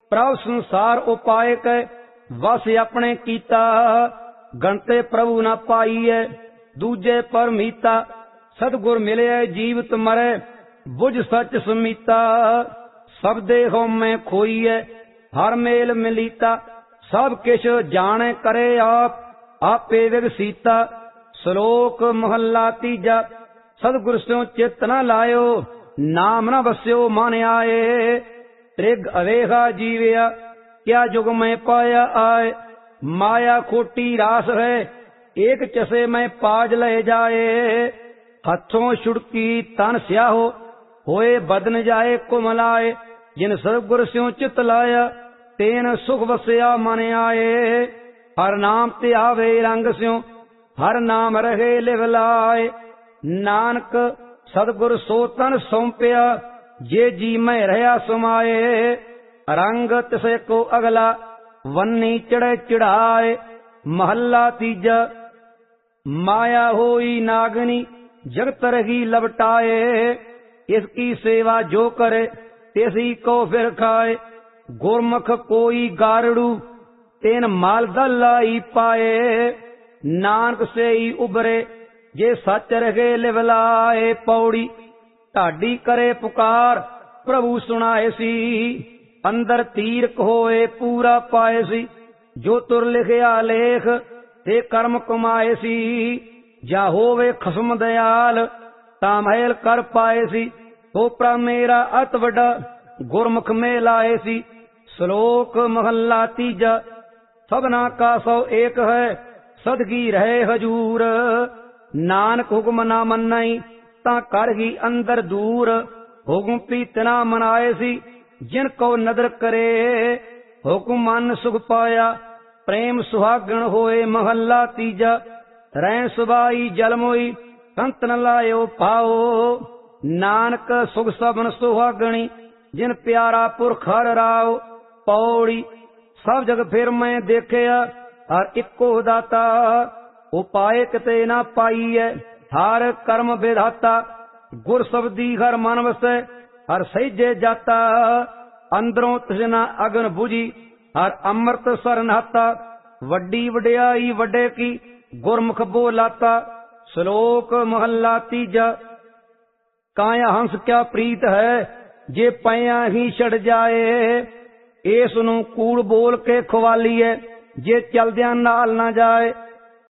प्रभ संसार उपाय कै वस अपने कीता। गणते प्रभु न पाईए दूजे पर मीता। सतगुर मिले जीवत मरे बुझ सच समीता। सब देहो में खोईए हर मेल मिलीता। सब किश जाने करे आप आपे विगसीता। श्लोक महला तीजा। सतगुर स्यों चित न लायो नाम न बस्यो मन आए। त्रिग अवेगा जीवया क्या जुग में पाया आए। माया खोटी रास है एक चसे में पाज ले जाए। हथों छुड़की तन स्याहो होए बदन जाए कुमलाए। जिन सतगुर स्यों चित लाया तेन सुख बसया मन आए। हर नाम ते आवे रंग स्यों हर नाम रहे लिव लाए। नानक सतगुर सो तन सौंपया जे जी में रहा समाए। रंग तिसे को अगला वन्नी चढ़े चढ़ाए। महला तीजा। माया होई नागनी जगत रही लपटाए। इसकी सेवा जो करे तेसी को फिर खाए। गुरमुख कोई गारड़ू तेन माल दलाई पाए। नानक से ही उबरे जे सच रहे लिवलाए। पौड़ी ढाडी करे पुकार प्रभु सुनाए सी। अंदर तीर होए पूरा पाए सी। जो तुर लिखया लेख ते कर्म कमाए सी। जा होवे खसम दयाल ता महल कर पाए सी। ओपरा मेरा अत वड्डा गुरमुख में लाए सी। श्लोक महला तीजा। सबना का सौ एक है सदगी रहे हजूर। नानक हुक्म ना मन्नई ता कर ही अंदर दूर। हुक्म पीतना मनाए सी जिन को नदर करे। हुक्म मन सुख पाया प्रेम सुहागण होए। महला तीजा। रैन सुबाई जलमोई कंत न लायो पाओ। नानक सुख सबन सुहागणी जिन प्यारा पुरख हर राव। पौड़ी सब जग फिर मैं देखिया हर इको दाता। उपाय किते ना पाईए हर कर्म विधाता। गुर शब्दी हर मन वसै हर सहिजे जाता। अंदरों तृष्णा अगन बुझी हर अमृत सर नहाता। वड्डी वड्याई वड्डे की गुरमुख बोलाता। श्लोक महला तीजा। काया हंस क्या प्रीत है जे पैया ही छड़ जाए। इस नूं कूड़ बोल के खवालीए जे चलदियां नाल ना जाए।